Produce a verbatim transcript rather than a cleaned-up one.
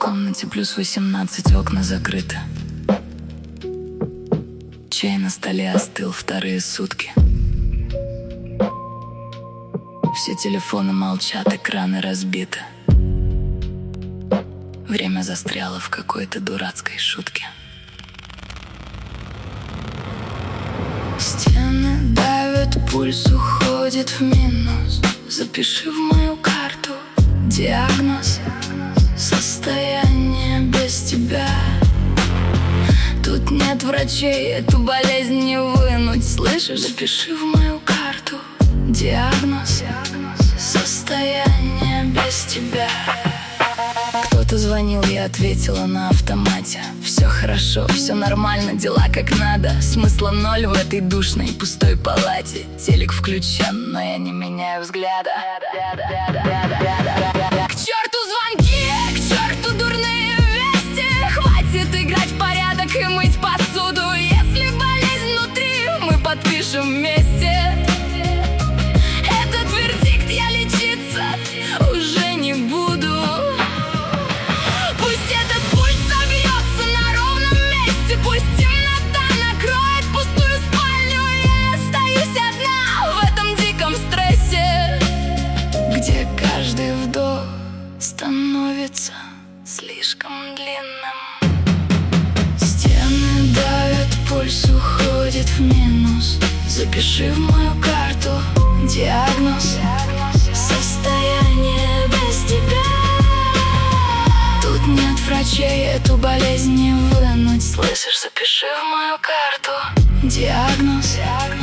комнате плюс восемнадцать, окна закрыты. Чай на столе остыл вторые сутки. Все телефоны молчат, экраны разбиты. Время застряло в какой-то дурацкой шутке. Стены давят, пульс уходит в минус. Запиши в мою карту диагноз: состояние без тебя. Тут нет врачей, эту болезнь не вынуть, слышишь? Запиши в мою карту диагноз: состояние без тебя. Кто-то звонил, я ответила на автомате. Все хорошо, все нормально, дела как надо. Смысла ноль в этой душной пустой палате. Телек включен, но я не меняю взгляда. К черту звонки, к черту дурные вести. Хватит играть в порядок и мыть посуду. Если болезнь внутри, мы подпишем вместе. Этот вердикт я лечиться уже не буду. Пусть темнота накроет пустую спальню, я остаюсь одна в этом диком стрессе, где каждый вдох становится слишком длинным. Стены давят, пульс уходит в минус. Запиши в мою карту диагноз: состояние без тебя. Тут нет врачей, эту болезнь не вынуть, слышишь? Запиши в мою карту диагноз: